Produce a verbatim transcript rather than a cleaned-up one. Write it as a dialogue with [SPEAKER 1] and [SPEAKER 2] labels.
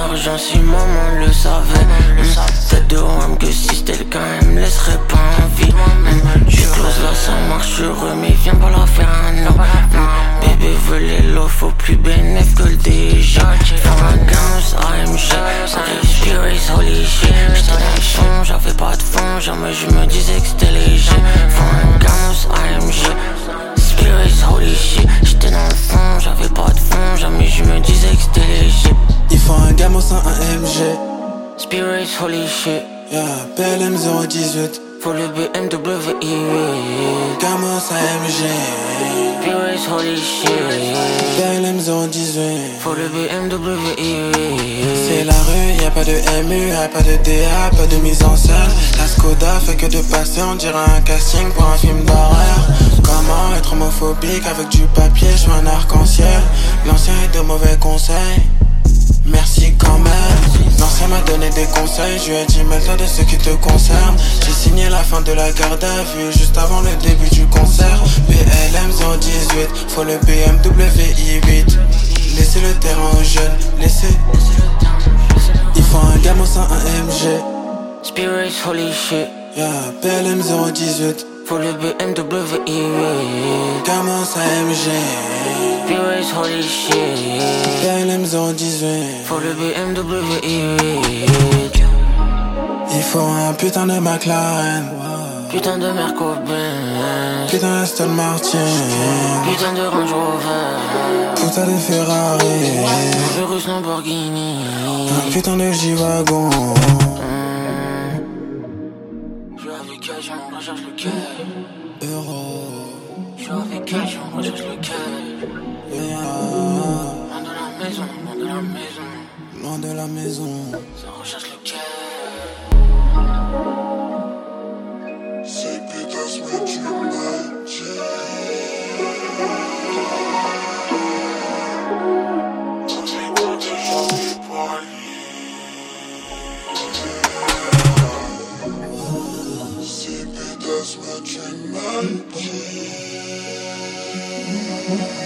[SPEAKER 1] argent si maman le savait. Tête de rhum que si c'était le cas, elle me laisserait pas en vie. J'suis close là, ça marche heureux, mais viens pas la faire un an. Bébé veut les lots, faut plus bénéf que le D J. Faire un gamos A M G, Spirit holy shit. J'étais dans le fond, j'avais pas de fond, jamais je me disais que c'était léger. Faire un gamos A M G, Spirit holy shit. J'étais dans le fond, j'avais pas de fond, jamais je me disais que c'était léger.
[SPEAKER 2] Il faut un gamos sans un M G.
[SPEAKER 1] Spirit holy shit.
[SPEAKER 2] Yeah, P L M zéro dix-huit.
[SPEAKER 1] Faut le B M W I huit.
[SPEAKER 2] Gamos A M G.
[SPEAKER 1] Spirit holy shit.
[SPEAKER 2] P L M zéro dix-huit.
[SPEAKER 1] Faut le B M W I huit.
[SPEAKER 2] C'est la rue, y'a pas de M U, y'a pas de D A, pas de mise en scène. La Skoda fait que de passer, on dirait un casting pour un film d'horreur. Comment être homophobique avec du papier, je suis un arc-en-ciel. L'ancien est de mauvais conseils, merci quand même. L'ancien m'a donné des conseils, je lui ai dit mêle-toi de ce qui te concerne. J'ai signé la fin de la garde à vue juste avant le début du concert. P L M zéro dix-huit, faut le B M W I huit. Laissez le terrain aux jeunes, laissez. Il faut un gamos sans un M G.
[SPEAKER 1] Spirit holy shit.
[SPEAKER 2] Yeah, P L M zéro dix-huit.
[SPEAKER 1] Faut le B M W I huit.
[SPEAKER 2] Gamos A M G.
[SPEAKER 1] Spirit holy shit.
[SPEAKER 2] P L M zéro dix-huit.
[SPEAKER 1] Faut le B M W I huit.
[SPEAKER 2] Il faut un putain de McLaren.
[SPEAKER 1] Putain de Merco-Benz.
[SPEAKER 2] Putain d'Aston Martin.
[SPEAKER 1] Putain de Range Rover.
[SPEAKER 2] Putain de Ferrari.
[SPEAKER 1] Un Urus Lamborghini.
[SPEAKER 2] Un putain de G-Wagon.
[SPEAKER 1] J'suis avec elle, j'en recherche le cœur.
[SPEAKER 2] Euro.
[SPEAKER 1] J'suis avec elle, j'en recherche le cœur.
[SPEAKER 2] Yeah.
[SPEAKER 1] Loin de la maison, loin de la maison.
[SPEAKER 2] Loin de la maison.
[SPEAKER 1] Ça recherche le cœur.
[SPEAKER 3] C P, das mit United. C P, das mit United.